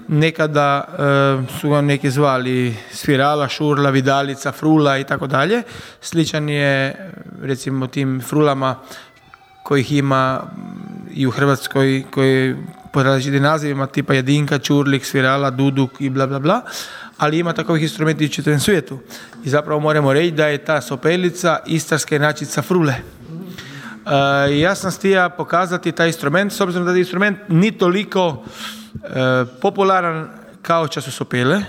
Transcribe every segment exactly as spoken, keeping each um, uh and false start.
nekada e, su ga neki zvali svirala, šurla, vidalica, frula i tako dalje. Sličan je recimo tim frulama kojih ima i u Hrvatskoj, koji pod različitim nazivima tipa jedinka, čurlik, svirala, duduk i bla bla bla, ali ima takovih instrumenti u čitavom svijetu. I zapravo moramo reći da je ta sopelica istarska inačica frule. Uh, ja sam stija pokazati taj instrument, s obzirom da je instrument ni toliko uh, popularan kao ča su sopele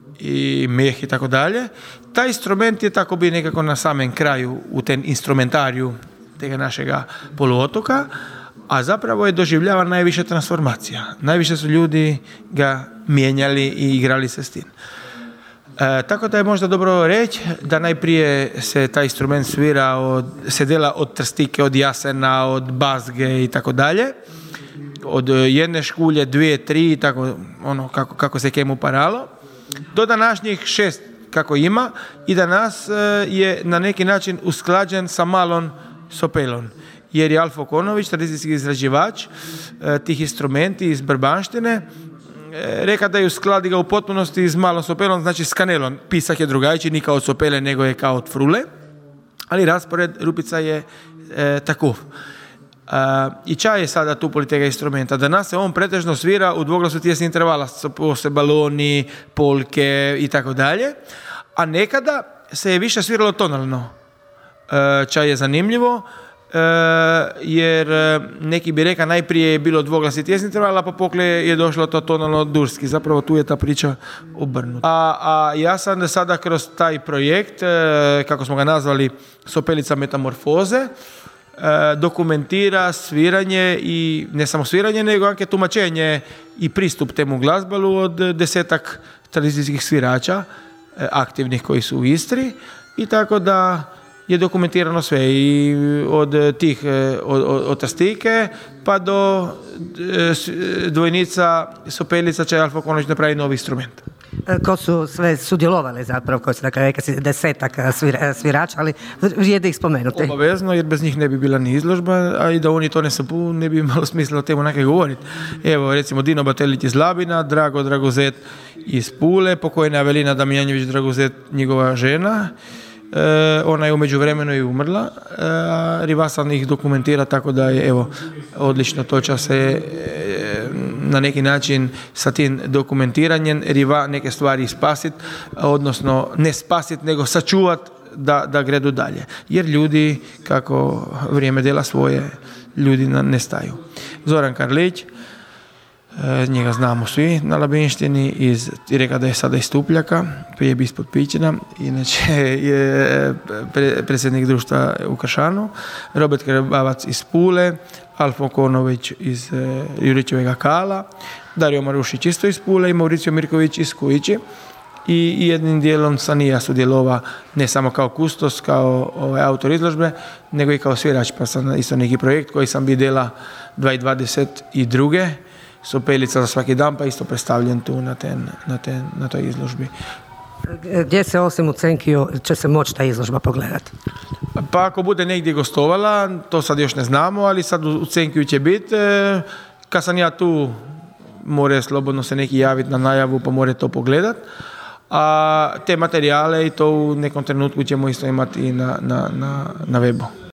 i meh i tako dalje. Taj instrument je tako bi nekako na samem kraju u ten instrumentariju tega našega poluotoka, a zapravo je doživljava najviše transformacija. Najviše su ljudi ga mijenjali i igrali se s tim. E, tako da je možda dobro reći da najprije se taj instrument svira, od, se dela od trstike, od jasena, od bazge i tako dalje. Od jedne škulje, dvije, tri, tako, ono, kako, kako se kemu paralo. Do današnjih šest kako ima i danas je na neki način usklađen sa malom sopelom. Jer je Alfo Konović, tradicijski izrađivač tih instrumenti iz Brbanštine, reka da je uskladi ga u potpunosti s malom sopelom, znači s kanelom. Pisak je drugačiji, ni kao od sopele, nego je kao od frule, ali raspored rupica je e, takov. E, I ča je sada tu poli tega instrumenta? Danas se on pretežno svira u dvoglasu tjesnih intervala, se baloni, polke i tako dalje, a nekada se je više sviralo tonalno. E, ča je zanimljivo, Uh, jer uh, neki bi reka najprije je bilo dvoglasi tjesni intervala, pa pokle je došlo to tonalno durski. Zapravo tu je ta priča obrnuta. A, a ja sam sada kroz taj projekt, uh, kako smo ga nazvali, Sopelica metamorfoze, uh, dokumentira sviranje i ne samo sviranje, nego anke tumačenje i pristup temu glazbalu od desetak tradicijskih svirača, uh, aktivnih koji su u Istri, i tako da je dokumentirano sve i od tih, od, od, od trstike pa do dvojnica sopelica će Alfo Konović napravi novi instrument. Ko su sve sudjelovali zapravo, ko su dakle reka si desetak svira, svirača, ali vrijede ih spomenuti. Obavezno, jer bez njih ne bi bila ni izložba, a i da oni to ne sapu, ne bi imalo smisla o temu nekaj govoriti. Evo, recimo Dino Batelić iz Labina, Drago Dragozet iz Pule, pokojna Avelina Damjanjević Dragozet, njegova žena. E, ona je u međuvremenu i umrla, a Rivasan ih dokumentira, tako da je evo odlično to će se e, na neki način sa tim dokumentiranjem Riva neke stvari spasit, odnosno ne spasit nego sačuvat da, da gredu dalje. Jer ljudi, kako vrijeme dela svoje, ljudi nestaju. Zoran Karlić, njega znamo svi na Labinštini, iz, i reka da je sada iz Stupljaka, prije bi ispod Pićina, inače je pre, predsjednik društva u Kršanu, Robert Krebavac iz Pule, Alfo Konović iz e, Jurićevega Kala, Dario Marušić isto iz Pule i Mauricio Mirković iz Kujići. I, i jednim dijelom sam i ja sudjelova ne samo kao kustos, kao ovaj, autor izložbe, nego i kao svirač, pa sam isto neki projekt koji sam vidjela dvije tisuće dvadeset druge Sopelica za svaki dan, pa isto predstavljen tu na, ten, na, ten, na toj izložbi. Gdje se osim u Cenkiju će se moći ta izložba pogledati? Pa ako bude negdje gostovala, to sad još ne znamo, ali sad u Cenkiju će biti. Kad sam ja tu, more slobodno se neki javiti na najavu, pa more to pogledat. A te materijale i to u nekom trenutku ćemo isto imati i na, na, na, na webu.